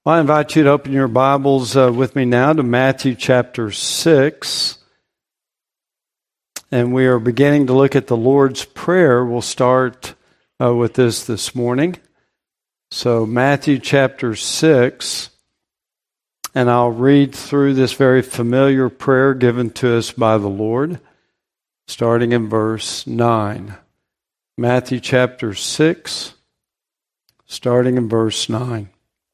Well, I invite you to open your Bibles with me now to Matthew chapter 6. And we are beginning to look at the Lord's Prayer. We'll start with this morning. So Matthew chapter 6, and I'll read through this very familiar prayer given to us by the Lord, starting in verse 9. Matthew chapter 6, starting in verse 9.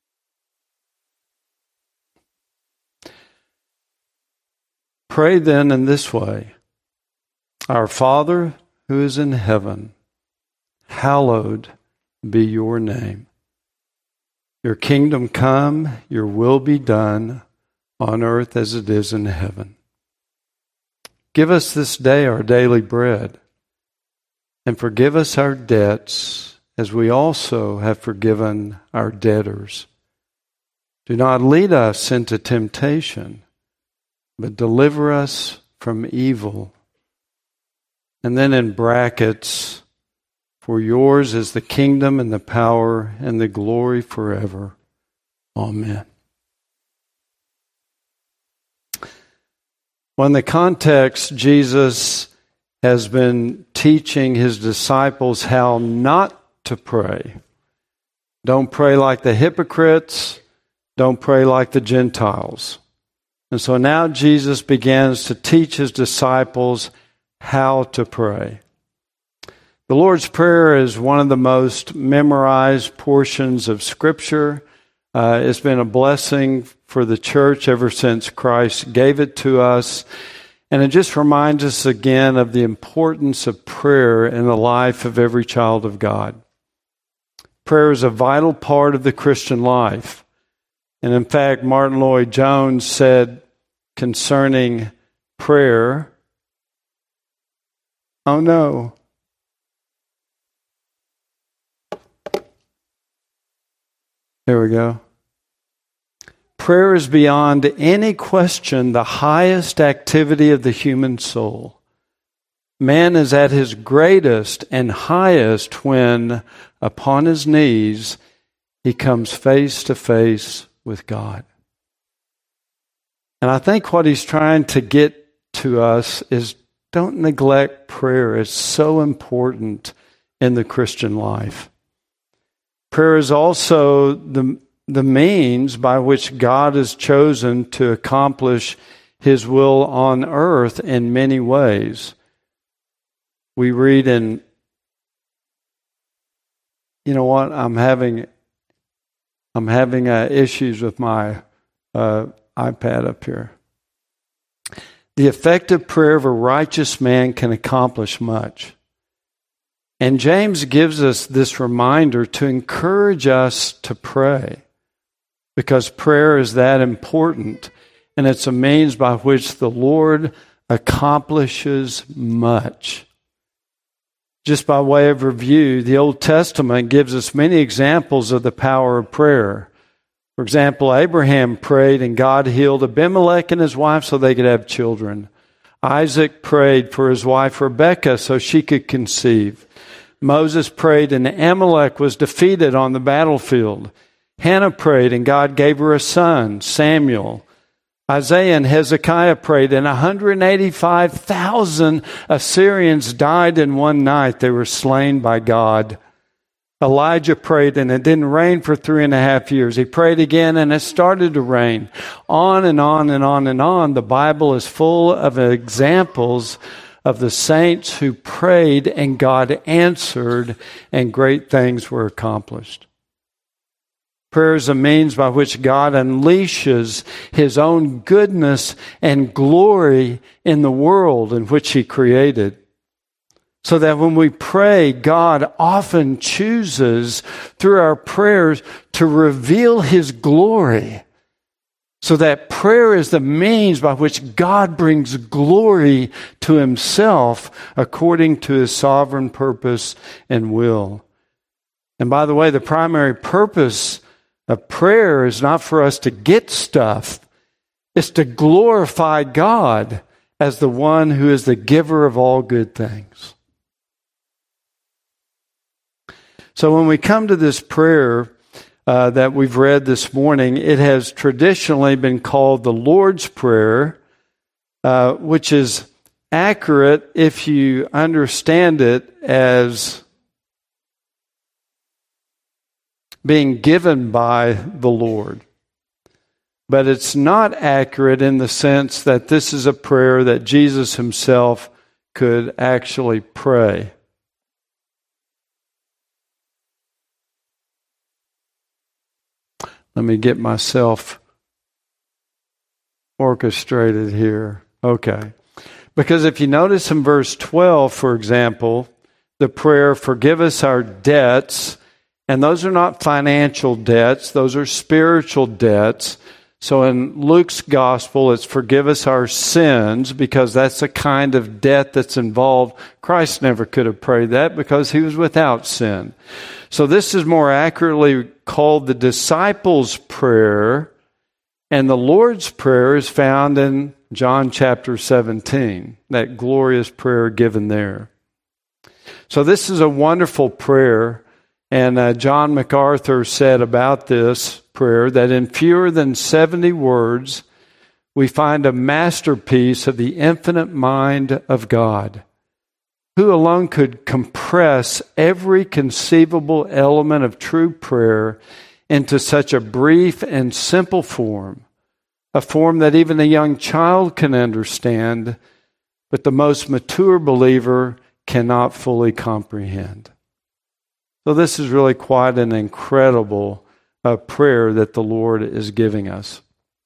Pray then in this way: Our Father who is in heaven, hallowed be your name. Your kingdom come, your will be done on earth as it is in heaven. Give us this day our daily bread, and forgive us our debts as we also have forgiven our debtors. Do not lead us into temptation, but deliver us from evil. And then in brackets, for yours is the kingdom and the power and the glory forever. Amen. Well, in the context, Jesus has been teaching his disciples how not to pray. Don't pray like the hypocrites. Don't pray like the Gentiles. And so now Jesus begins to teach his disciples how to pray. The Lord's Prayer is one of the most memorized portions of Scripture. It's been a blessing for the church ever since Christ gave it to us. And it just reminds us again of the importance of prayer in the life of every child of God. Prayer is a vital part of the Christian life. And in fact, Martin Lloyd-Jones said concerning prayer, oh no. There we go. Prayer is beyond any question the highest activity of the human soul. Man is at his greatest and highest when, upon his knees, he comes face to face with God. And I think what he's trying to get to us is don't neglect prayer. It's so important in the Christian life. Prayer is also the means by which God has chosen to accomplish his will on earth in many ways. We read in, you know what, I'm having issues with my iPad up here. The effective prayer of a righteous man can accomplish much. And James gives us this reminder to encourage us to pray, because prayer is that important, and it's a means by which the Lord accomplishes much. Just by way of review, the Old Testament gives us many examples of the power of prayer. For example, Abraham prayed and God healed Abimelech and his wife so they could have children. Isaac prayed for his wife Rebekah so she could conceive. Moses prayed and Amalek was defeated on the battlefield. Hannah prayed and God gave her a son, Samuel. Isaiah and Hezekiah prayed and 185,000 Assyrians died in one night. They were slain by God. Elijah prayed and it didn't rain for 3.5 years. He prayed again and it started to rain. On and on and on and on. The Bible is full of examples of the saints who prayed and God answered and great things were accomplished. Prayer is a means by which God unleashes his own goodness and glory in the world in which he created. So that when we pray, God often chooses through our prayers to reveal his glory. So that prayer is the means by which God brings glory to himself according to his sovereign purpose and will. And by the way, the primary purpose of prayer is not for us to get stuff. It's to glorify God as the one who is the giver of all good things. So when we come to this prayer, that we've read this morning, it has traditionally been called the Lord's Prayer, which is accurate if you understand it as being given by the Lord. But it's not accurate in the sense that this is a prayer that Jesus himself could actually pray. Let me get myself orchestrated here. Okay. Because if you notice in verse 12, for example, the prayer, forgive us our debts, and those are not financial debts, those are spiritual debts. So in Luke's gospel, it's forgive us our sins, because that's the kind of debt that's involved. Christ never could have prayed that because he was without sin. So this is more accurately called the disciples' prayer, and the Lord's Prayer is found in John chapter 17, that glorious prayer given there. So this is a wonderful prayer, and John MacArthur said about this prayer that in fewer than 70 words, we find a masterpiece of the infinite mind of God, who alone could compress every conceivable element of true prayer into such a brief and simple form, a form that even a young child can understand, but the most mature believer cannot fully comprehend. So this is really quite an incredible prayer that the Lord is giving us.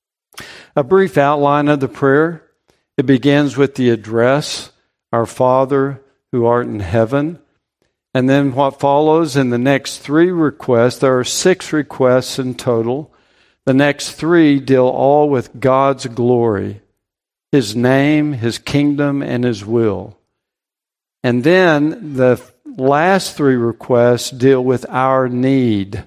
A brief outline of the prayer. It begins with the address, Our Father who art in heaven. And then what follows in the next three requests, there are 6 requests in total. The next 3 deal all with God's glory, his name, his kingdom, and his will. And then the last 3 requests deal with our need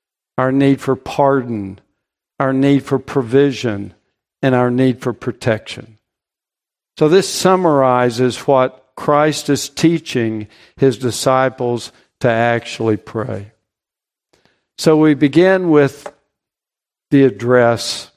for pardon, our need for provision, and our need for protection. So this summarizes what Christ is teaching his disciples to actually pray. So we begin with the address.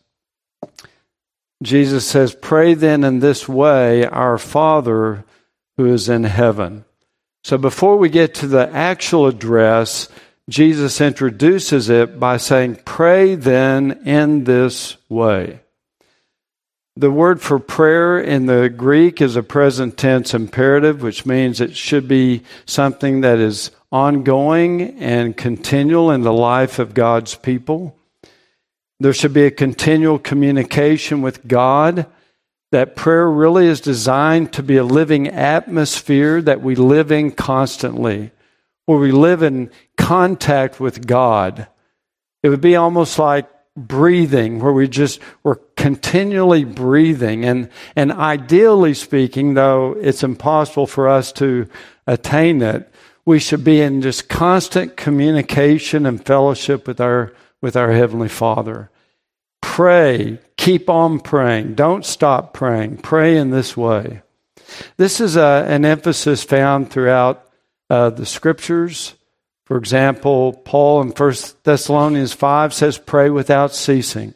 Jesus says, pray then in this way, Our Father who is in heaven. So before we get to the actual address, Jesus introduces it by saying, pray then in this way. The word for prayer in the Greek is a present tense imperative, which means it should be something that is ongoing and continual in the life of God's people. There should be a continual communication with God. That prayer really is designed to be a living atmosphere that we live in constantly, where we live in contact with God. It would be almost like breathing, where we're continually breathing. And ideally speaking, though it's impossible for us to attain it, we should be in just constant communication and fellowship with our Heavenly Father. Pray, keep on praying, don't stop praying, pray in this way. This is an emphasis found throughout the Scriptures. For example, Paul in 1 Thessalonians 5 says, pray without ceasing.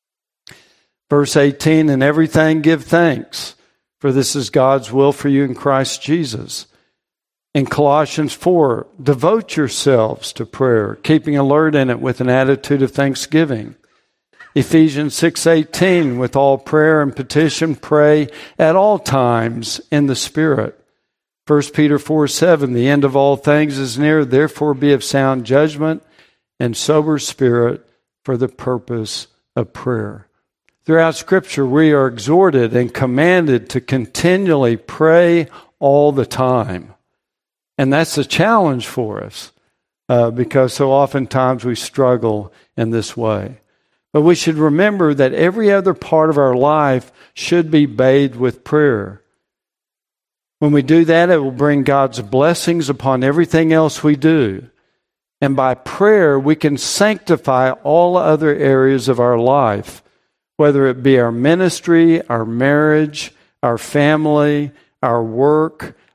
Verse 18, in everything give thanks, for this is God's will for you in Christ Jesus. In Colossians 4, devote yourselves to prayer, keeping alert in it with an attitude of thanksgiving. Ephesians 6:18, with all prayer and petition, pray at all times in the Spirit. 1 Peter 4:7, the end of all things is near, therefore be of sound judgment and sober spirit for the purpose of prayer. Throughout Scripture, we are exhorted and commanded to continually pray all the time. And that's a challenge for us because so oftentimes we struggle in this way. But we should remember that every other part of our life should be bathed with prayer. When we do that, it will bring God's blessings upon everything else we do. And by prayer, we can sanctify all other areas of our life, whether it be our ministry, our marriage, our family, our work,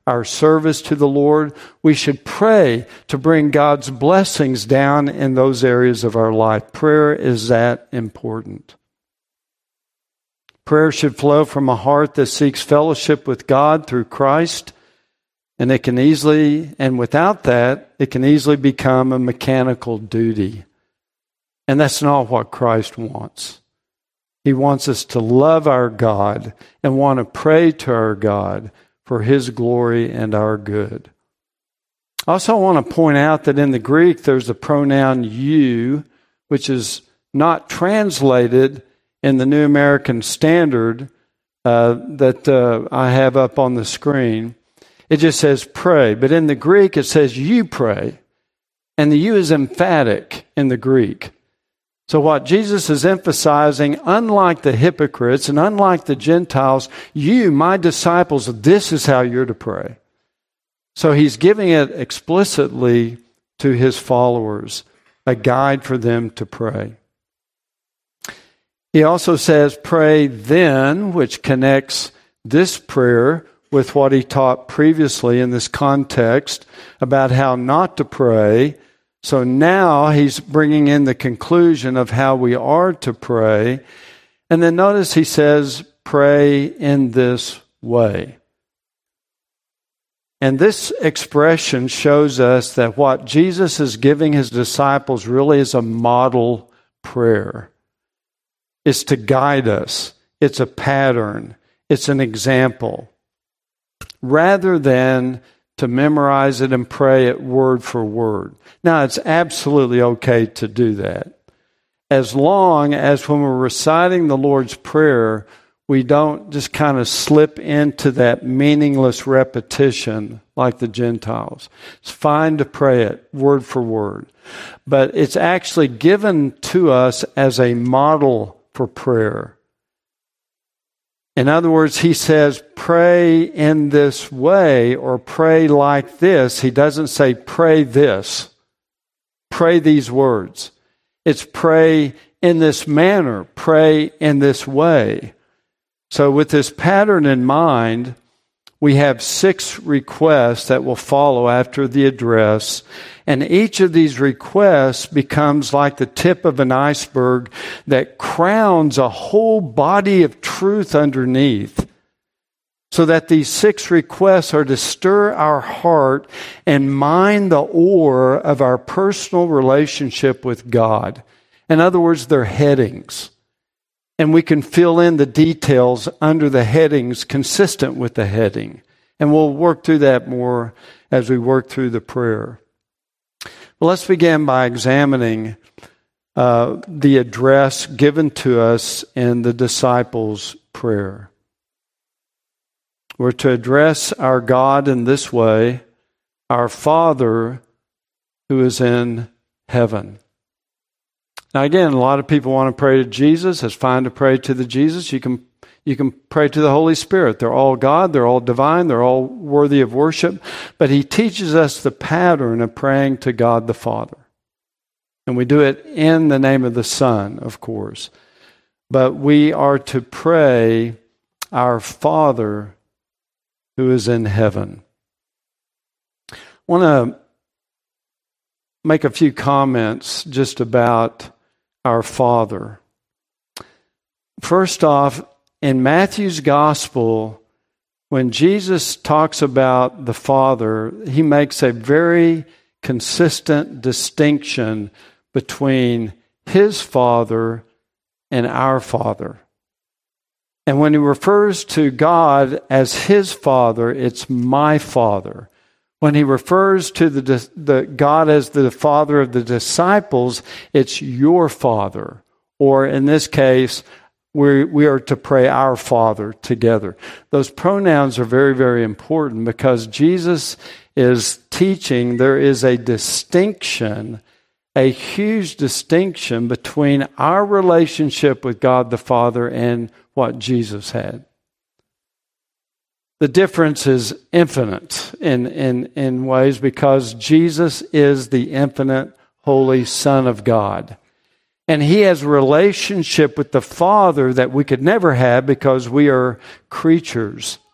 our service to the Lord, we should pray to bring God's blessings down in those areas of our life. Prayer is that important. Prayer should flow from a heart that seeks fellowship with God through Christ, and without that, it can easily become a mechanical duty. And that's not what Christ wants. He wants us to love our God and want to pray to our God for His glory and our good. I also want to point out that in the Greek there's the pronoun you, which is not translated in the New American Standard that I have up on the screen. It just says pray. But in the Greek it says you pray. And the you is emphatic in the Greek. So what Jesus is emphasizing, unlike the hypocrites and unlike the Gentiles, you, my disciples, this is how you're to pray. So He's giving it explicitly to His followers, a guide for them to pray. He also says, pray then, which connects this prayer with what He taught previously in this context about how not to pray. So now He's bringing in the conclusion of how we are to pray. And then notice He says, pray in this way. And this expression shows us that what Jesus is giving His disciples really is a model prayer. It's to guide us. It's a pattern. It's an example. Rather than to memorize it and pray it word for word. Now, it's absolutely okay to do that, as long as when we're reciting the Lord's Prayer, we don't just kind of slip into that meaningless repetition like the Gentiles. It's fine to pray it word for word, but it's actually given to us as a model for prayer. In other words, He says, pray in this way or pray like this. He doesn't say pray this. Pray these words. It's pray in this manner. Pray in this way. So with this pattern in mind, we have 6 requests that will follow after the address. And each of these requests becomes like the tip of an iceberg that crowns a whole body of truth underneath. So that these 6 requests are to stir our heart and mine the ore of our personal relationship with God. In other words, they're headings. And we can fill in the details under the headings consistent with the heading. And we'll work through that more as we work through the prayer. Well, let's begin by examining the address given to us in the disciples' prayer. We're to address our God in this way, our Father who is in heaven. Now again, a lot of people want to pray to Jesus. It's fine to pray to the Jesus. You can pray to the Holy Spirit. They're all God. They're all divine. They're all worthy of worship. But He teaches us the pattern of praying to God the Father. And we do it in the name of the Son, of course. But we are to pray our Father who is in heaven. I want to make a few comments just about our Father. First off, in Matthew's Gospel, when Jesus talks about the Father, He makes a very consistent distinction between His Father and our Father. And when He refers to God as His Father, it's my Father. When He refers to the God as the Father of the disciples, it's your Father. Or in this case, we are to pray our Father together. Those pronouns are very, very important because Jesus is teaching there is a distinction, a huge distinction between our relationship with God the Father and what Jesus had. The difference is infinite in ways because Jesus is the infinite, holy Son of God. And He has a relationship with the Father that we could never have because we are creatures.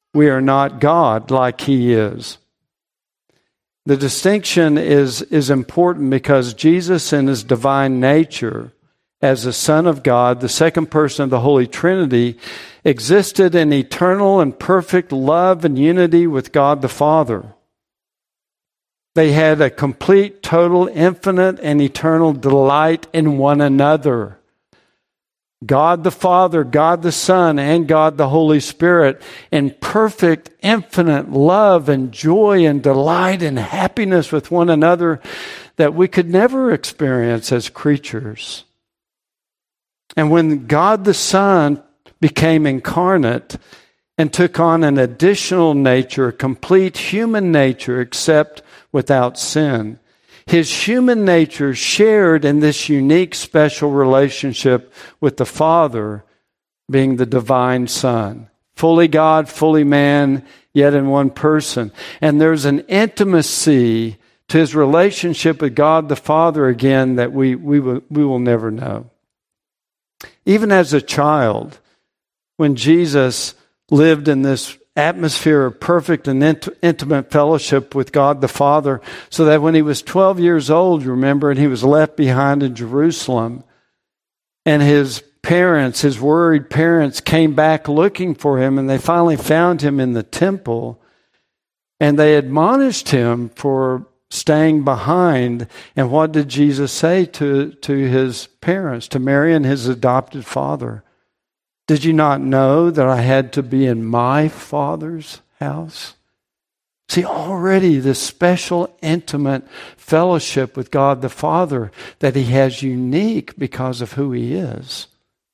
we are not God like He is. The distinction is important because Jesus in His divine nature, as the Son of God, the second person of the Holy Trinity, existed in eternal and perfect love and unity with God the Father. They had a complete, total, infinite, and eternal delight in one another. God the Father, God the Son, and God the Holy Spirit in perfect, infinite love and joy and delight and happiness with one another that we could never experience as creatures. And when God the Son became incarnate and took on an additional nature, a complete human nature except without sin, His human nature shared in this unique, special relationship with the Father, being the divine Son. Fully God, fully man, yet in one person. And there's an intimacy to His relationship with God the Father again that we will never know. Even as a child, when Jesus lived in this atmosphere of perfect and intimate fellowship with God the Father, so that when He was 12 years old, you remember, and He was left behind in Jerusalem, and His parents, His worried parents, came back looking for Him, and they finally found Him in the temple, and they admonished Him for staying behind. And what did Jesus say to His parents, to Mary and His adopted father? Did you not know that I had to be in my Father's house? See, already this special, intimate fellowship with God the Father that He has unique because of who He is.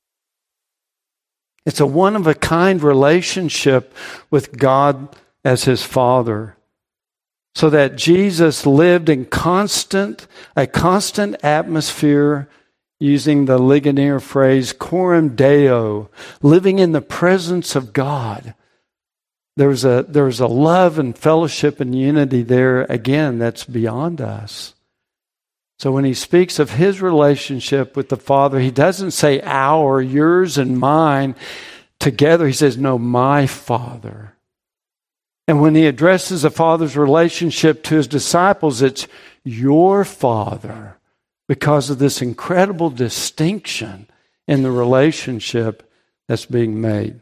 It's a one-of-a-kind relationship with God as His Father, so that Jesus lived in a constant atmosphere, using the Ligonier phrase, coram Deo, living in the presence of God. There's a love and fellowship and unity there, again, that's beyond us. So when He speaks of His relationship with the Father, He doesn't say our, yours, and mine together. He says, no, my Father. And when He addresses the Father's relationship to His disciples, it's your Father, because of this incredible distinction in the relationship that's being made.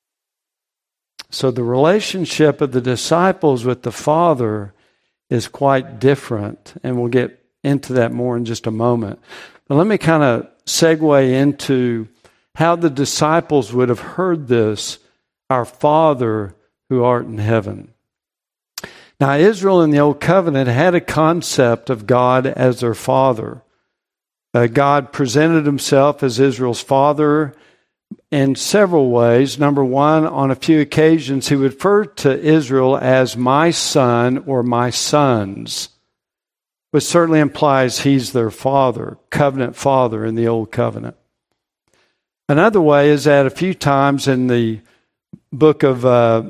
So the relationship of the disciples with the Father is quite different, and we'll get into that more in just a moment. But let me kind of segue into how the disciples would have heard this, our Father who art in heaven. Now, Israel in the Old Covenant had a concept of God as their Father. God presented Himself as Israel's Father in several ways. Number one, on a few occasions, He would refer to Israel as my son or my sons, which certainly implies He's their Father, covenant Father in the Old Covenant. Another way is that a few times in the book of,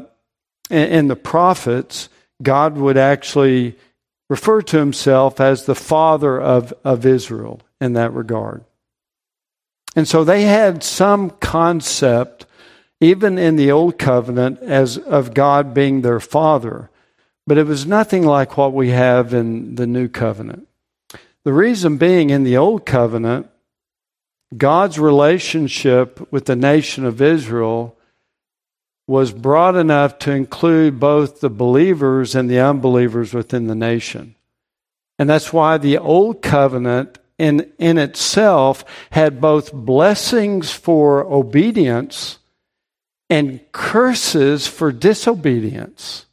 in the prophets, God would actually refer to Himself as the Father of Israel in that regard. And so they had some concept, even in the Old Covenant, as of God being their Father. But it was nothing like what we have in the New Covenant. The reason being, in the Old Covenant, God's relationship with the nation of Israel was broad enough to include both the believers and the unbelievers within the nation. And that's why the Old Covenant in itself had both blessings for obedience and curses for disobedience.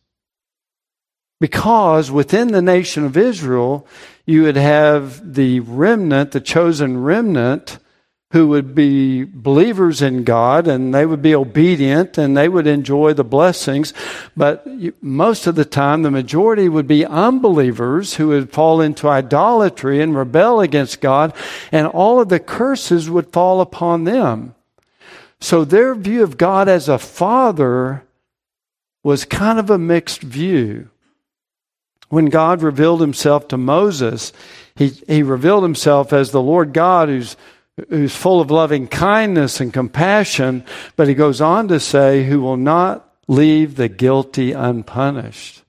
Because within the nation of Israel, you would have the remnant, the chosen remnant, who would be believers in God, and they would be obedient, and they would enjoy the blessings. But most of the time, the majority would be unbelievers who would fall into idolatry and rebel against God, and all of the curses would fall upon them. So their view of God as a father was kind of a mixed view. When God revealed Himself to Moses, He revealed Himself as the Lord God who's full of loving kindness and compassion, but He goes on to say, who will not leave the guilty unpunished.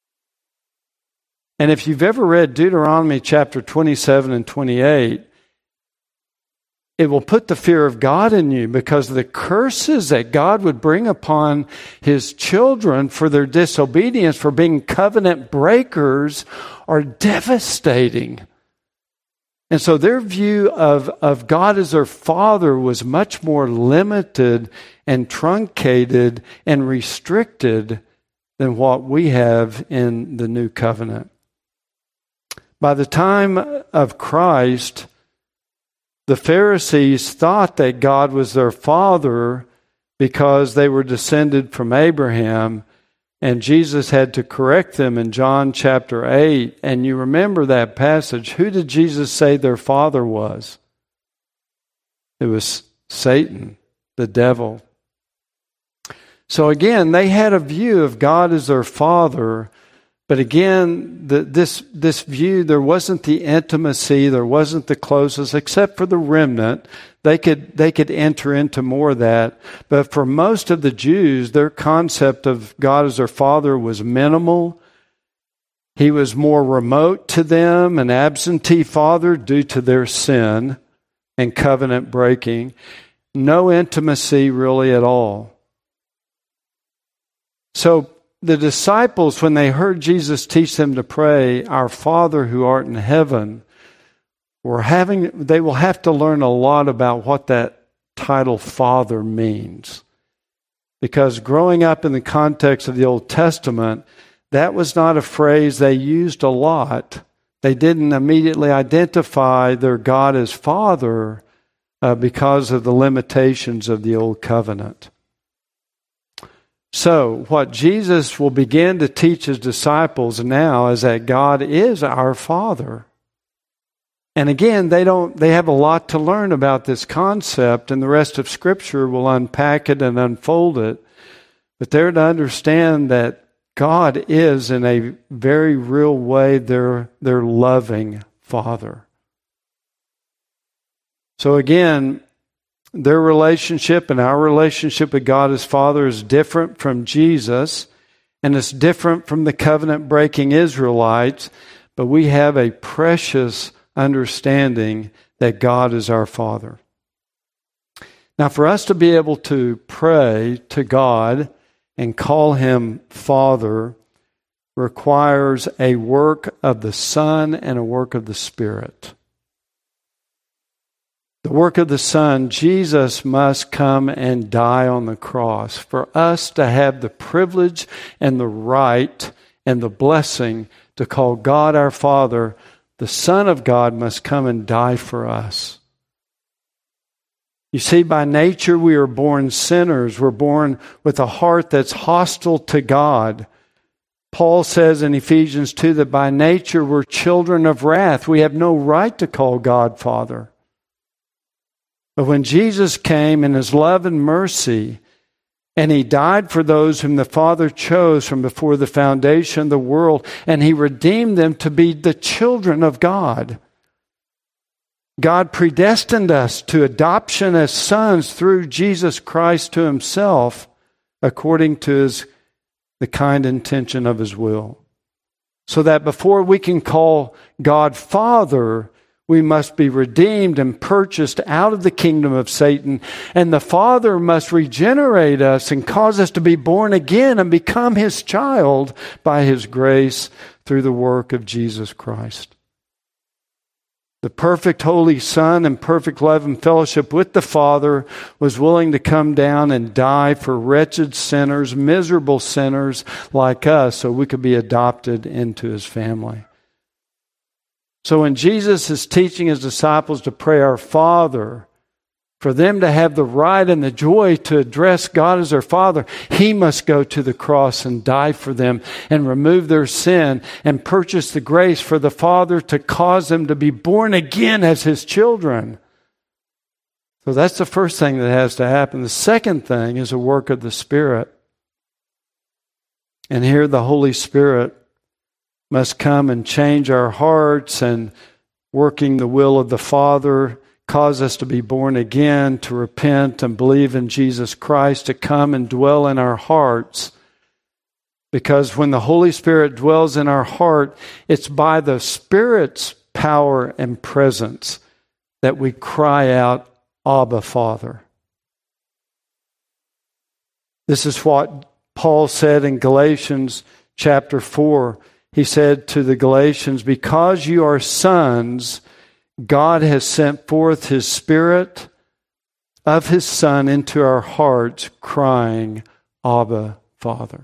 And if you've ever read Deuteronomy chapter 27 and 28, it will put the fear of God in you, because the curses that God would bring upon His children for their disobedience, for being covenant breakers, are devastating. And so their view of God as their Father was much more limited and truncated and restricted than what we have in the New Covenant. By the time of Christ, the Pharisees thought that God was their Father because they were descended from Abraham, and Jesus had to correct them in John chapter 8. And you remember that passage. Who did Jesus say their father was? It was Satan, the devil. So again, they had a view of God as their Father. But again, this view, there wasn't the intimacy, there wasn't the closeness, except for the remnant. They could enter into more of that. But for most of the Jews, their concept of God as their Father was minimal. He was more remote to them, an absentee father due to their sin and covenant breaking. No intimacy really at all. So the disciples, when they heard Jesus teach them to pray, "Our Father who art in heaven," they will have to learn a lot about what that title Father means. Because growing up in the context of the Old Testament, that was not a phrase they used a lot. They didn't immediately identify their God as Father because of the limitations of the Old Covenant. So, what Jesus will begin to teach His disciples now is that God is our Father. And again, they have a lot to learn about this concept, and the rest of Scripture will unpack it and unfold it. But they're to understand that God is, in a very real way, their loving Father. So again, their relationship and our relationship with God as Father is different from Jesus, and it's different from the covenant-breaking Israelites, but we have a precious understanding that God is our Father. Now, for us to be able to pray to God and call Him Father requires a work of the Son and a work of the Spirit. The work of the Son, Jesus must come and die on the cross for us to have the privilege and the right and the blessing to call God our Father. The Son of God must come and die for us. You see, by nature we are born sinners. We're born with a heart that's hostile to God. Paul says in Ephesians 2 that by nature we're children of wrath. We have no right to call God Father. But when Jesus came in His love and mercy, and He died for those whom the Father chose from before the foundation of the world, and He redeemed them to be the children of God. God predestined us to adoption as sons through Jesus Christ to Himself, according to the kind intention of His will. So that before we can call God Father, we must be redeemed and purchased out of the kingdom of Satan. And the Father must regenerate us and cause us to be born again and become His child by His grace through the work of Jesus Christ. The perfect Holy Son in perfect love and fellowship with the Father was willing to come down and die for wretched sinners, miserable sinners like us, so we could be adopted into His family. So when Jesus is teaching His disciples to pray our Father, for them to have the right and the joy to address God as their Father, He must go to the cross and die for them and remove their sin and purchase the grace for the Father to cause them to be born again as His children. So that's the first thing that has to happen. The second thing is a work of the Spirit. And here the Holy Spirit must come and change our hearts, and working the will of the Father, cause us to be born again, to repent and believe in Jesus Christ, to come and dwell in our hearts. Because when the Holy Spirit dwells in our heart, it's by the Spirit's power and presence that we cry out, Abba, Father. This is what Paul said in Galatians chapter 4. He said to the Galatians, because you are sons, God has sent forth His Spirit of His Son into our hearts, crying, Abba, Father.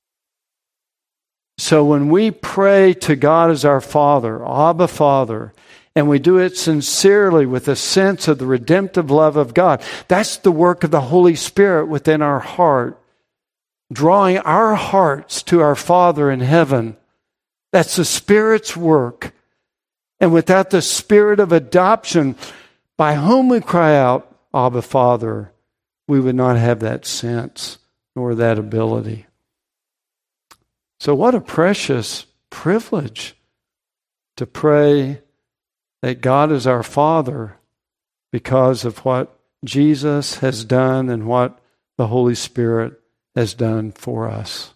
So when we pray to God as our Father, Abba, Father, and we do it sincerely with a sense of the redemptive love of God, that's the work of the Holy Spirit within our heart, drawing our hearts to our Father in heaven. That's the Spirit's work. And without the Spirit of adoption, by whom we cry out, Abba, Father, we would not have that sense nor that ability. So what a precious privilege to pray that God is our Father because of what Jesus has done and what the Holy Spirit has done for us.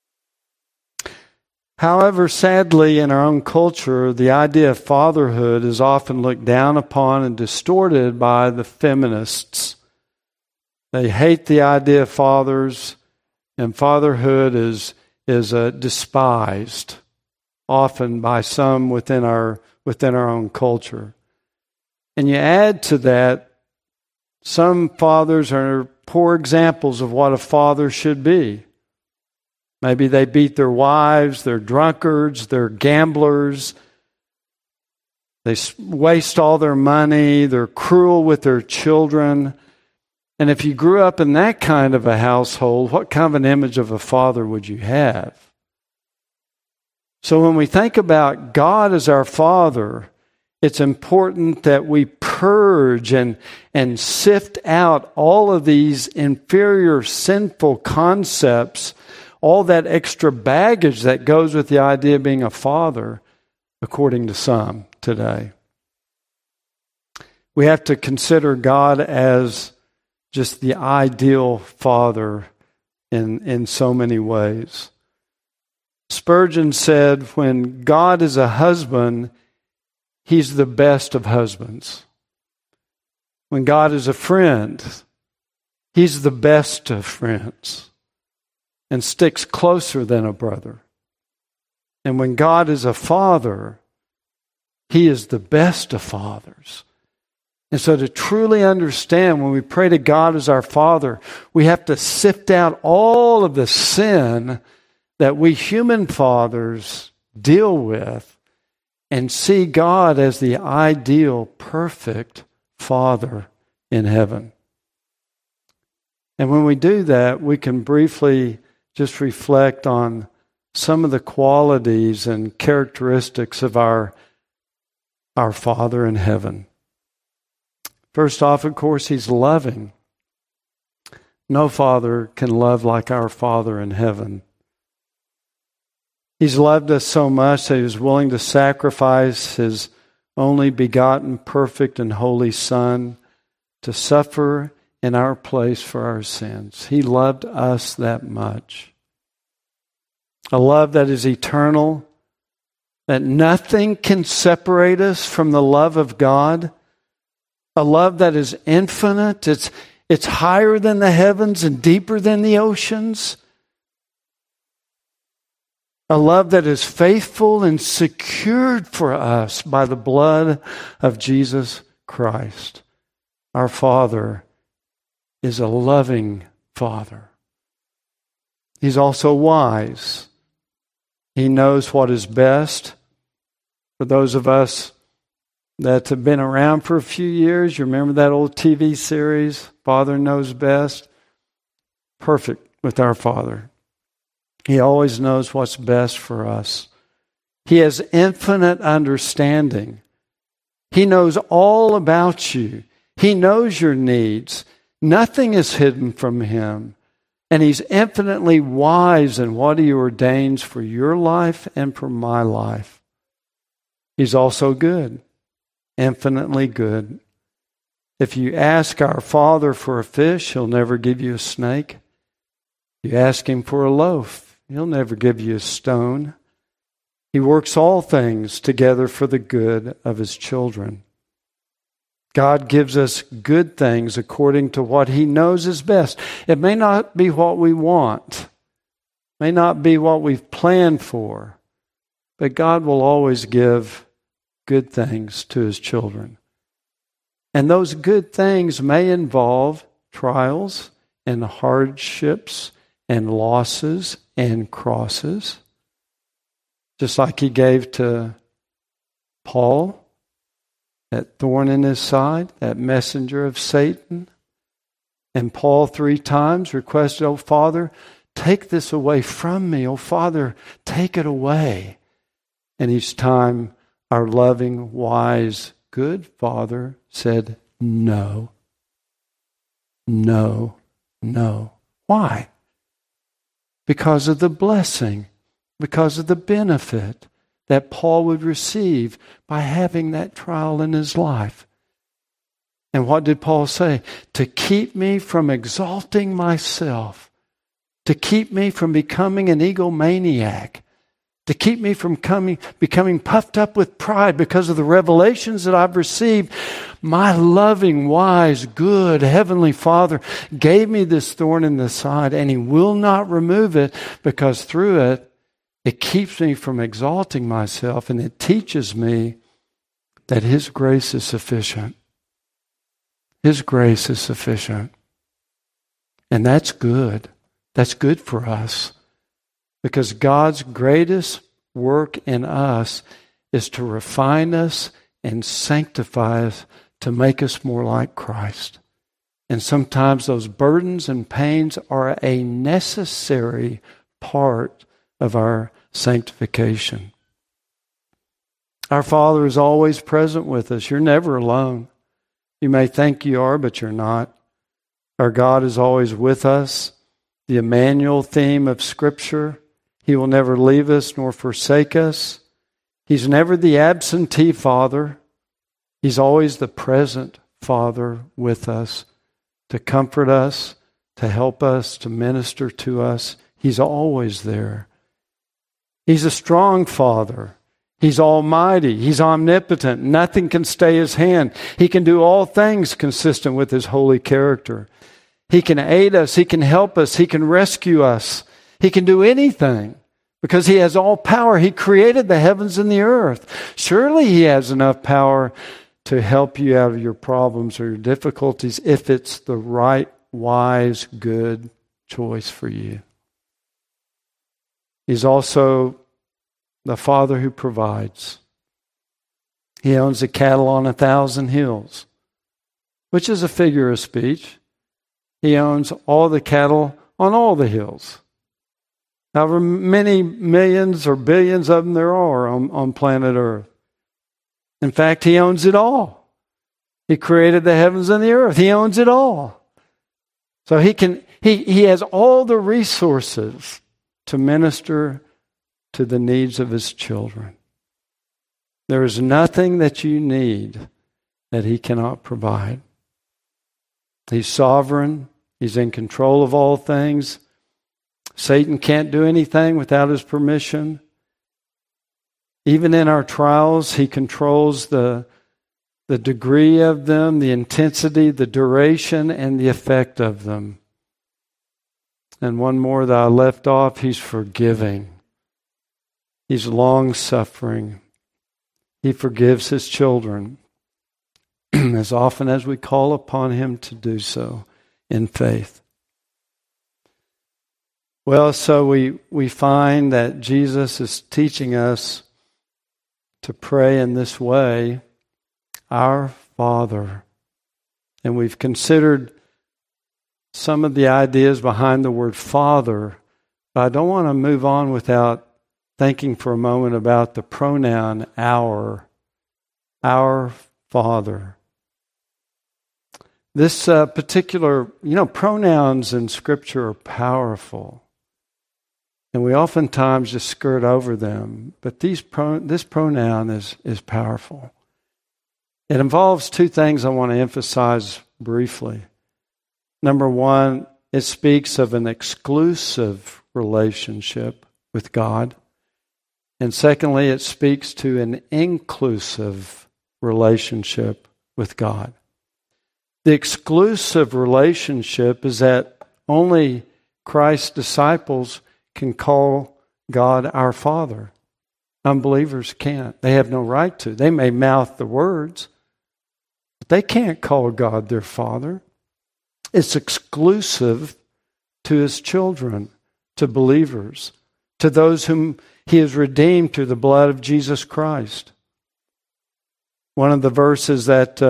However, sadly, in our own culture, the idea of fatherhood is often looked down upon and distorted by the feminists. They hate the idea of fathers, and fatherhood is despised, often by some within our own culture. And you add to that, some fathers are poor examples of what a father should be. Maybe they beat their wives, they're drunkards, they're gamblers, they waste all their money, they're cruel with their children. And if you grew up in that kind of a household, what kind of an image of a father would you have? So when we think about God as our Father, it's important that we purge and sift out all of these inferior, sinful concepts, all that extra baggage that goes with the idea of being a father, according to some today. We have to consider God as just the ideal father in so many ways. Spurgeon said, when God is a husband, He's the best of husbands. When God is a friend, He's the best of friends and sticks closer than a brother. And when God is a father, He is the best of fathers. And so to truly understand, when we pray to God as our Father, we have to sift out all of the sin that we human fathers deal with and see God as the ideal, perfect Father in heaven. And when we do that, we can briefly just reflect on some of the qualities and characteristics of our Father in heaven. First off, of course, He's loving. No father can love like our Father in heaven. He's loved us so much that He was willing to sacrifice His only begotten, perfect, and holy Son to suffer in our place for our sins. He loved us that much. A love that is eternal, that nothing can separate us from the love of God. A love that is infinite. It's higher than the heavens and deeper than the oceans. A love that is faithful and secured for us by the blood of Jesus Christ. Our Father is a loving Father. He's also wise. He knows what is best. For those of us that have been around for a few years, you remember that old TV series, Father Knows Best? Perfect with our Father. He always knows what's best for us. He has infinite understanding. He knows all about you. He knows your needs. Nothing is hidden from Him. And He's infinitely wise in what He ordains for your life and for my life. He's also good. Infinitely good. If you ask our Father for a fish, He'll never give you a snake. You ask Him for a loaf, He'll never give you a stone. He works all things together for the good of His children. God gives us good things according to what He knows is best. It may not be what we want, may not be what we've planned for, but God will always give good things to His children. And those good things may involve trials and hardships and losses and crosses, just like He gave to Paul, that thorn in his side, that messenger of Satan. And Paul 3 times requested, "Oh, Father, take this away from me. Oh, Father, take it away." And each time our loving, wise, good Father said, "No, no, no." Why? Because of the blessing, because of the benefit that Paul would receive by having that trial in his life. And what did Paul say? To keep me from exalting myself, to keep me from becoming an egomaniac, to keep me from becoming puffed up with pride because of the revelations that I've received. My loving, wise, good Heavenly Father gave me this thorn in the side, and He will not remove it, because through it, it keeps me from exalting myself, and it teaches me that His grace is sufficient. His grace is sufficient. And that's good. That's good for us. Because God's greatest work in us is to refine us and sanctify us to make us more like Christ. And sometimes those burdens and pains are a necessary part of our sanctification. Our Father is always present with us. You're never alone. You may think you are, but you're not. Our God is always with us. The Emmanuel theme of Scripture, He will never leave us nor forsake us. He's never the absentee Father. He's always the present Father with us to comfort us, to help us, to minister to us. He's always there. He's a strong Father. He's almighty. He's omnipotent. Nothing can stay His hand. He can do all things consistent with His holy character. He can aid us. He can help us. He can rescue us. He can do anything because He has all power. He created the heavens and the earth. Surely He has enough power to help you out of your problems or your difficulties if it's the right, wise, good choice for you. He's also the Father who provides. He owns the cattle on 1,000 hills, which is a figure of speech. He owns all the cattle on all the hills. However many millions or billions of them there are on planet Earth. In fact, He owns it all. He created the heavens and the earth. He owns it all. So He has all the resources to minister to the needs of His children. There is nothing that you need that He cannot provide. He's sovereign. He's in control of all things. Satan can't do anything without His permission. Even in our trials, He controls the degree of them, the intensity, the duration, and the effect of them. And one more that I left off, He's forgiving. He's long-suffering. He forgives His children as often as we call upon Him to do so in faith. Well, so we find that Jesus is teaching us to pray in this way, Our Father. And we've considered some of the ideas behind the word Father, but I don't want to move on without thinking for a moment about the pronoun our Father. This particular, pronouns in Scripture are powerful. And we oftentimes just skirt over them. But this pronoun is powerful. It involves two things I want to emphasize briefly. Number one, it speaks of an exclusive relationship with God. And secondly, it speaks to an inclusive relationship with God. The exclusive relationship is that only Christ's disciples can call God our Father. Unbelievers can't. They have no right to. They may mouth the words, but they can't call God their Father. It's exclusive to His children, to believers, to those whom He has redeemed through the blood of Jesus Christ. One of the verses that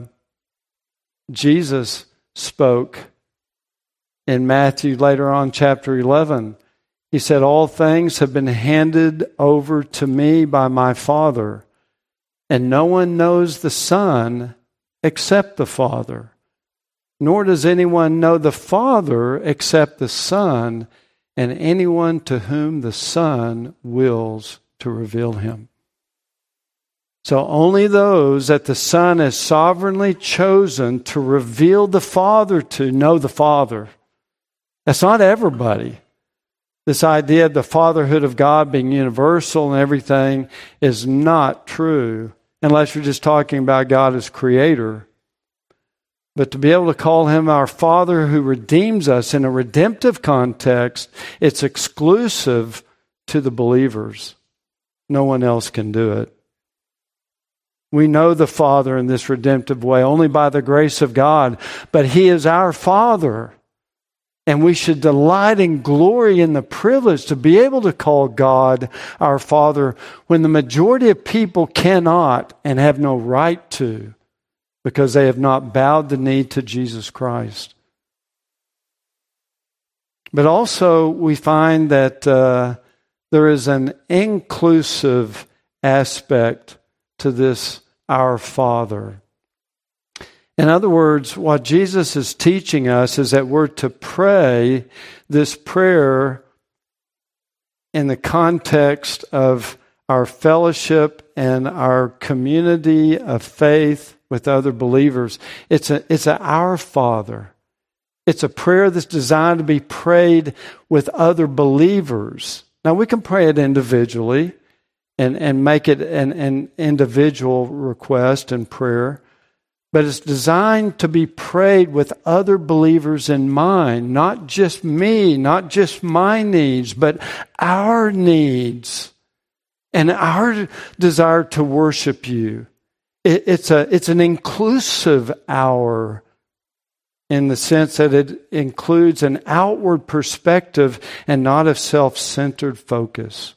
Jesus spoke in Matthew later on, chapter 11, He said, "All things have been handed over to me by my Father, and no one knows the Son except the Father, nor does anyone know the Father except the Son, and anyone to whom the Son wills to reveal Him." So only those that the Son has sovereignly chosen to reveal the Father to know the Father. That's not everybody. This idea of the fatherhood of God being universal and everything is not true unless you're just talking about God as creator. But to be able to call Him our Father who redeems us in a redemptive context, it's exclusive to the believers. No one else can do it. We know the Father in this redemptive way only by the grace of God, but He is our Father. And we should delight and glory in the privilege to be able to call God our Father when the majority of people cannot and have no right to, because they have not bowed the knee to Jesus Christ. But also we find that there is an inclusive aspect to this our Father. In other words, what Jesus is teaching us is that we're to pray this prayer in the context of our fellowship and our community of faith with other believers. It's a our Father. It's a prayer that's designed to be prayed with other believers. Now, we can pray it individually and make it an individual request and prayer. But it's designed to be prayed with other believers in mind. Not just me, not just my needs, but our needs and our desire to worship You. It's an inclusive hour in the sense that it includes an outward perspective and not a self-centered focus.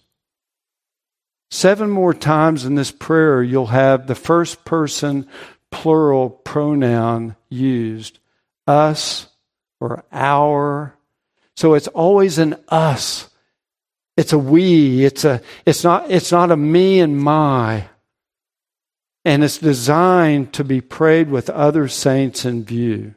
7 more times in this prayer, you'll have the first person plural pronoun used. Us or our. So it's always an us. It's a we. It's not a me and my. And it's designed to be prayed with other saints in view.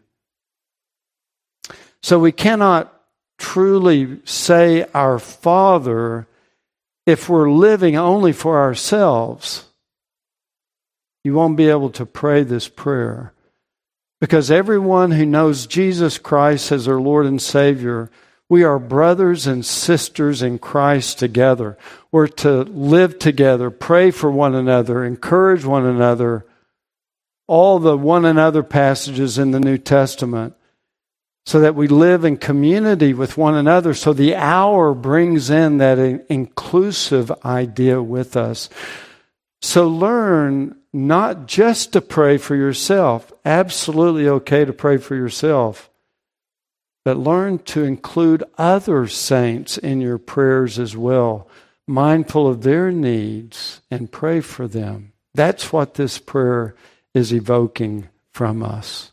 So we cannot truly say our Father if we're living only for ourselves. You won't be able to pray this prayer. Because everyone who knows Jesus Christ as their Lord and Savior, we are brothers and sisters in Christ together. We're to live together, pray for one another, encourage one another. All the one another passages in the New Testament. So that we live in community with one another. So the hour brings in that inclusive idea with us. So learn not just to pray for yourself. Absolutely okay to pray for yourself. But learn to include other saints in your prayers as well. Mindful of their needs and pray for them. That's what this prayer is evoking from us.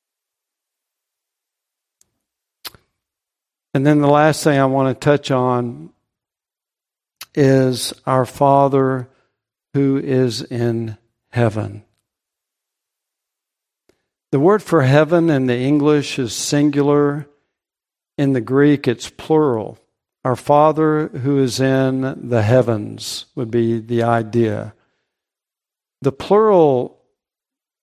And then the last thing I want to touch on is our Father who is in heaven. The word for heaven in the English is singular. In the Greek, it's plural. Our Father who is in the heavens would be the idea. The plural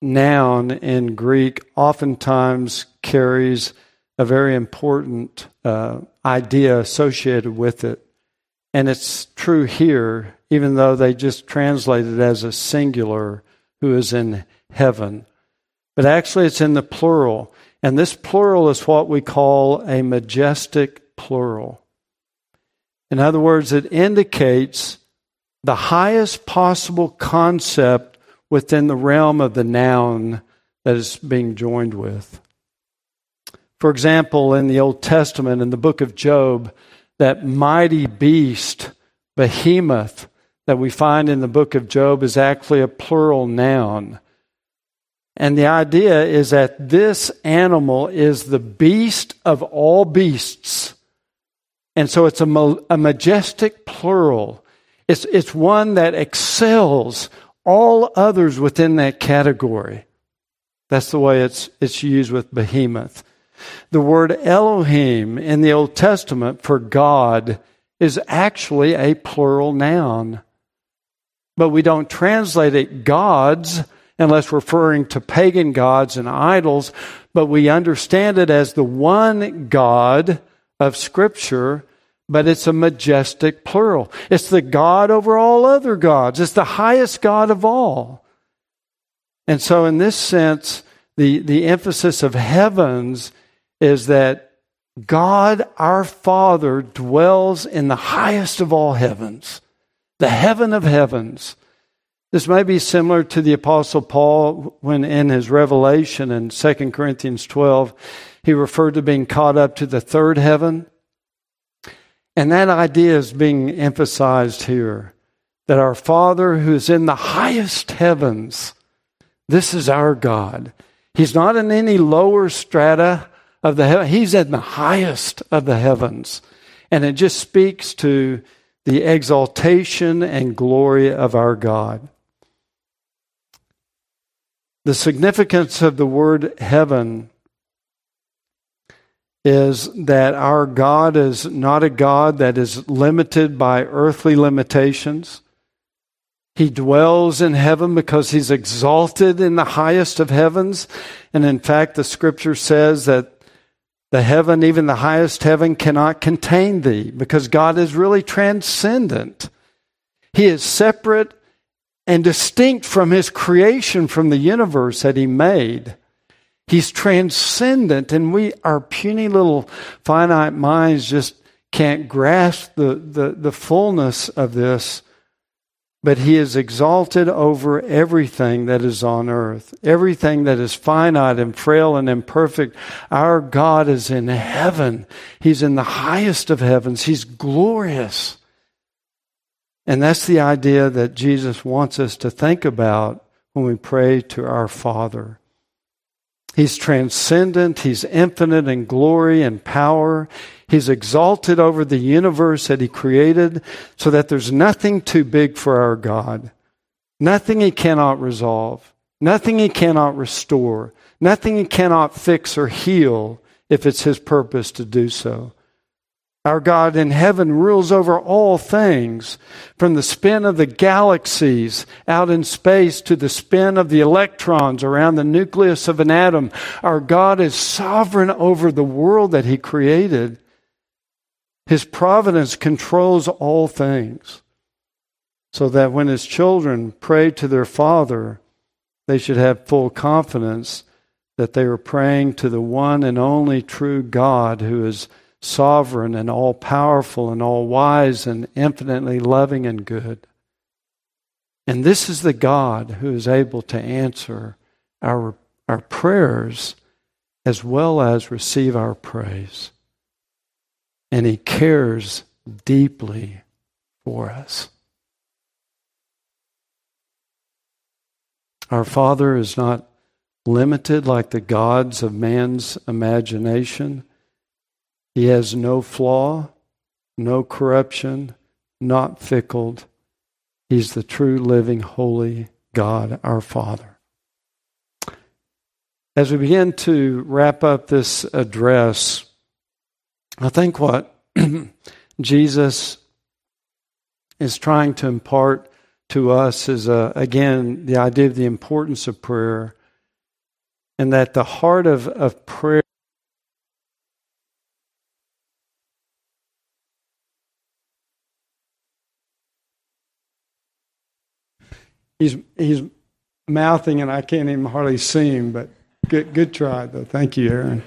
noun in Greek oftentimes carries a very important idea associated with it. And it's true here, even though they just translate it as a singular, who is in heaven. But actually it's in the plural. And this plural is what we call a majestic plural. In other words, it indicates the highest possible concept within the realm of the noun that is being joined with. For example, in the Old Testament, in the book of Job, that mighty beast, behemoth, that we find in the book of Job is actually a plural noun. And the idea is that this animal is the beast of all beasts. And so it's a majestic plural. It's one that excels all others within that category. That's the way it's used with behemoth. The word Elohim in the Old Testament for God is actually a plural noun. But we don't translate it gods unless referring to pagan gods and idols, but we understand it as the one God of Scripture, but it's a majestic plural. It's the God over all other gods. It's the highest God of all. And so in this sense, the emphasis of heavens is that God, our Father, dwells in the highest of all heavens, the heaven of heavens. This may be similar to the Apostle Paul when in his revelation in 2 Corinthians 12, he referred to being caught up to the third heaven. And that idea is being emphasized here, that our Father who is in the highest heavens, this is our God. He's not in any lower strata of the heaven. He's in the highest of the heavens. And it just speaks to the exaltation and glory of our God. The significance of the word heaven is that our God is not a God that is limited by earthly limitations. He dwells in heaven because He's exalted in the highest of heavens. And in fact, the Scripture says that the heaven, even the highest heaven, cannot contain Thee, because God is really transcendent. He is separate and distinct from His creation, from the universe that He made. He's transcendent, and our puny little finite minds just can't grasp the fullness of this. But He is exalted over everything that is on earth, everything that is finite and frail and imperfect. Our God is in heaven. He's in the highest of heavens. He's glorious. And that's the idea that Jesus wants us to think about when we pray to our Father. He's transcendent. He's infinite in glory and power. He's exalted over the universe that He created, so that there's nothing too big for our God. Nothing He cannot resolve. Nothing He cannot restore. Nothing He cannot fix or heal if it's His purpose to do so. Our God in heaven rules over all things, from the spin of the galaxies out in space to the spin of the electrons around the nucleus of an atom. Our God is sovereign over the world that He created. His providence controls all things, so that when His children pray to their Father, they should have full confidence that they are praying to the one and only true God, who is sovereign and all-powerful and all-wise and infinitely loving and good. And this is the God who is able to answer our prayers as well as receive our praise. And He cares deeply for us. Our Father is not limited like the gods of man's imagination. He has no flaw, no corruption, not fickle. He's the true, living, holy God, our Father. As we begin to wrap up this address, I think what Jesus is trying to impart to us is, again, the idea of the importance of prayer, and that the heart of prayer he's mouthing and I can't even hardly see him, but good try though. Thank you, Aaron.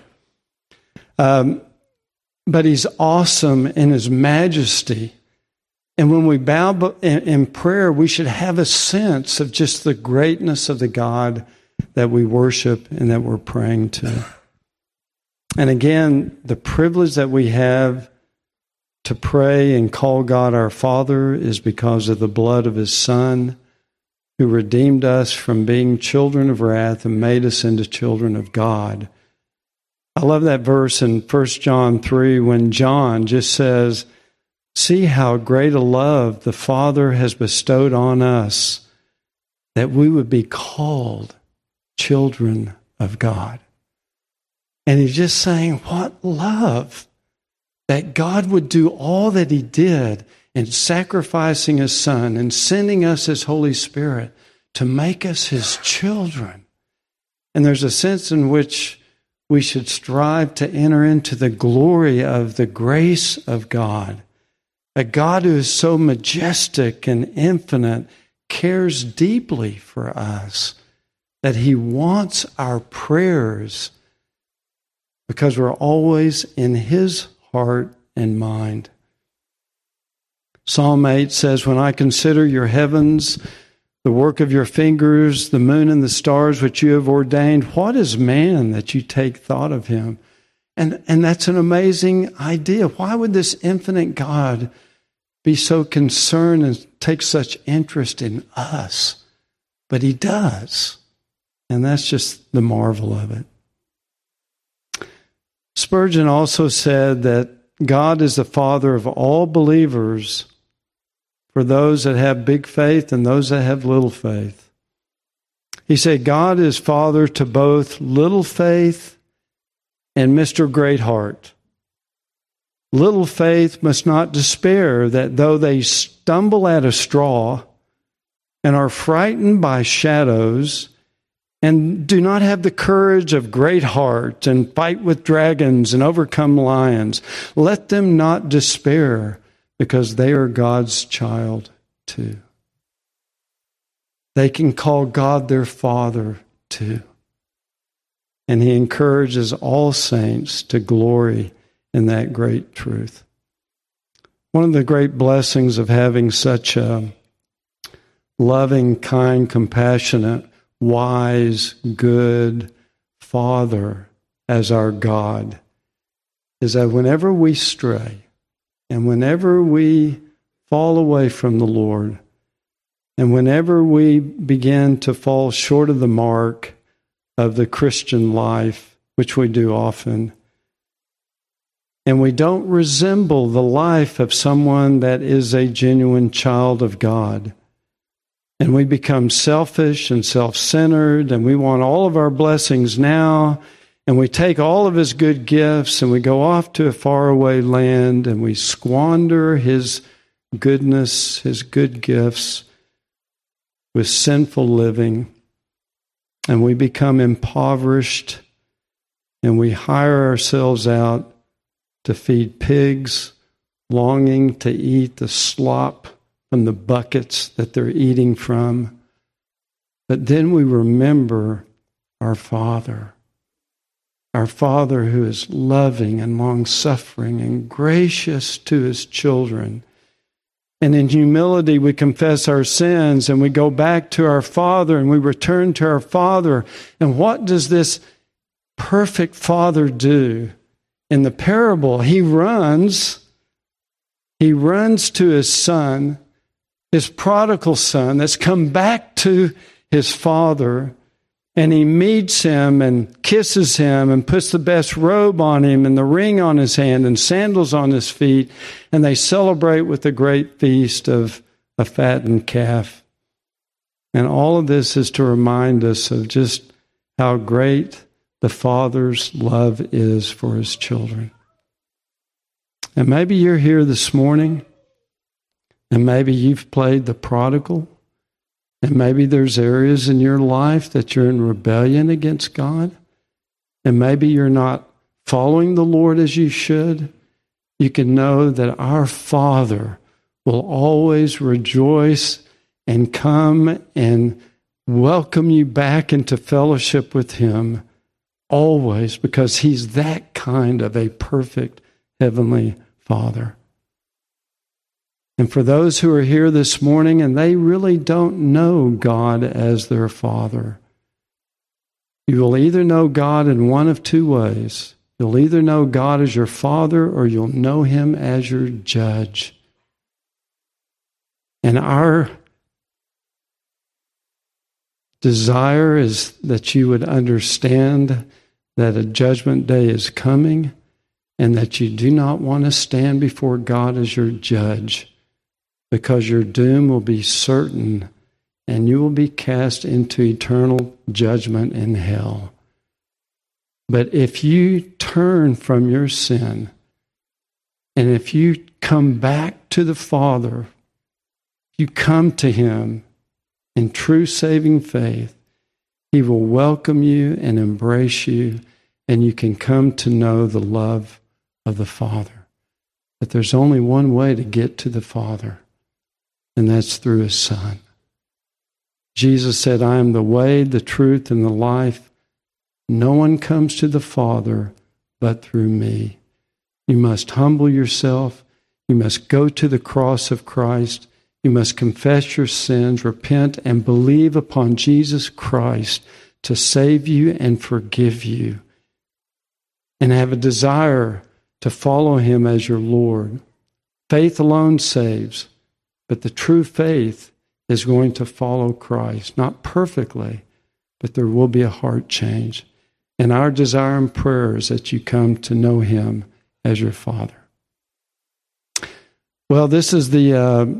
But he's awesome in his majesty. And when we bow in prayer, we should have a sense of just the greatness of the God that we worship and that we're praying to. And again, the privilege that we have to pray and call God our Father is because of the blood of His Son, who redeemed us from being children of wrath and made us into children of God. I love that verse in 1 John 3 when John just says, "See how great a love the Father has bestowed on us, that we would be called children of God." And he's just saying, what love! That God would do all that He did in sacrificing His Son and sending us His Holy Spirit to make us His children. And there's a sense in which we should strive to enter into the glory of the grace of God. A God who is so majestic and infinite cares deeply for us, that He wants our prayers because we're always in His heart and mind. Psalm 8 says, "When I consider your heavens, the work of your fingers, the moon and the stars which you have ordained, what is man that you take thought of him?" And that's an amazing idea. Why would this infinite God be so concerned and take such interest in us? But He does. And that's just the marvel of it. Spurgeon also said that God is the Father of all believers, for those that have big faith and those that have little faith. He said God is Father to both little faith and Mr. Greatheart. Little faith must not despair that though they stumble at a straw and are frightened by shadows and do not have the courage of Greatheart and fight with dragons and overcome lions, let them not despair, because they are God's child too. They can call God their Father too. And He encourages all saints to glory in that great truth. One of the great blessings of having such a loving, kind, compassionate, wise, good Father as our God is that whenever we stray and whenever we fall away from the Lord and whenever we begin to fall short of the mark of the Christian life, which we do often, and we don't resemble the life of someone that is a genuine child of God, and we become selfish and self-centered, and we want all of our blessings now, and we take all of His good gifts, and we go off to a faraway land, and we squander His goodness, His good gifts, with sinful living, and we become impoverished, and we hire ourselves out to feed pigs, longing to eat the slop from the buckets that they're eating from. But then we remember our Father who is loving and long-suffering and gracious to His children. And in humility, we confess our sins and we go back to our Father and we return to our Father. And what does this perfect Father do? In the parable, He runs to His Son, His prodigal son that's come back to his father, and He meets him and kisses him and puts the best robe on him and the ring on his hand and sandals on his feet, and they celebrate with a great feast of a fattened calf. And all of this is to remind us of just how great the Father's love is for His children. And maybe you're here this morning, and maybe you've played the prodigal, And maybe there's areas in your life that you're in rebellion against God. And maybe you're not following the Lord as you should. You can know that our Father will always rejoice and come and welcome you back into fellowship with Him. Always, because He's that kind of a perfect Heavenly Father. And for those who are here this morning and they really don't know God as their Father, you will either know God in one of two ways. You'll either know God as your Father or you'll know Him as your judge. And our desire is that you would understand that a judgment day is coming and that you do not want to stand before God as your judge, because your doom will be certain and you will be cast into eternal judgment in hell. But if you turn from your sin and if you come back to the Father, you come to Him in true saving faith, He will welcome you and embrace you, and you can come to know the love of the Father. But there's only one way to get to the Father, and that's through His Son. Jesus said, I am the way, the truth, and the life. No one comes to the Father but through me. You must humble yourself. You must go to the cross of Christ. You must confess your sins, repent, and believe upon Jesus Christ to save you and forgive you, and have a desire to follow Him as your Lord. Faith alone saves, but the true faith is going to follow Christ, not perfectly, but there will be a heart change. And our desire and prayer is that you come to know Him as your Father. Well, this is the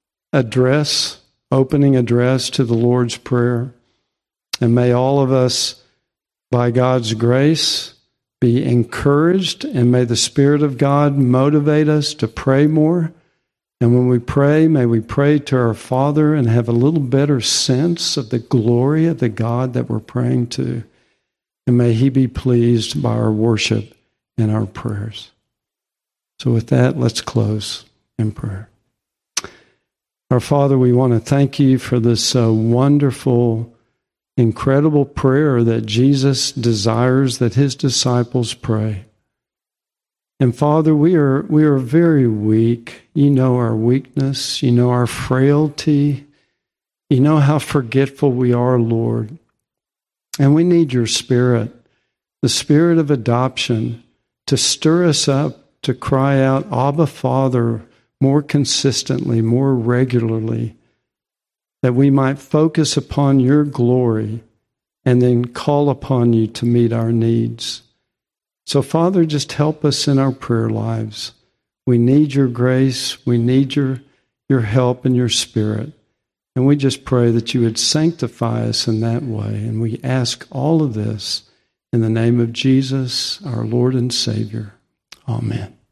opening address to the Lord's Prayer. And may all of us, by God's grace, be encouraged, and may the Spirit of God motivate us to pray more. And when we pray, may we pray to our Father and have a little better sense of the glory of the God that we're praying to. And may He be pleased by our worship and our prayers. So with that, let's close in prayer. Our Father, we want to thank You for this wonderful, incredible prayer that Jesus desires that His disciples pray. And Father, we are very weak. You know our weakness. You know our frailty. You know how forgetful we are, Lord. And we need Your Spirit, the Spirit of adoption, to stir us up to cry out, Abba, Father, more consistently, more regularly, that we might focus upon Your glory and then call upon You to meet our needs. So, Father, just help us in our prayer lives. We need Your grace. We need Your help and Your Spirit. And we just pray that You would sanctify us in that way. And we ask all of this in the name of Jesus, our Lord and Savior. Amen.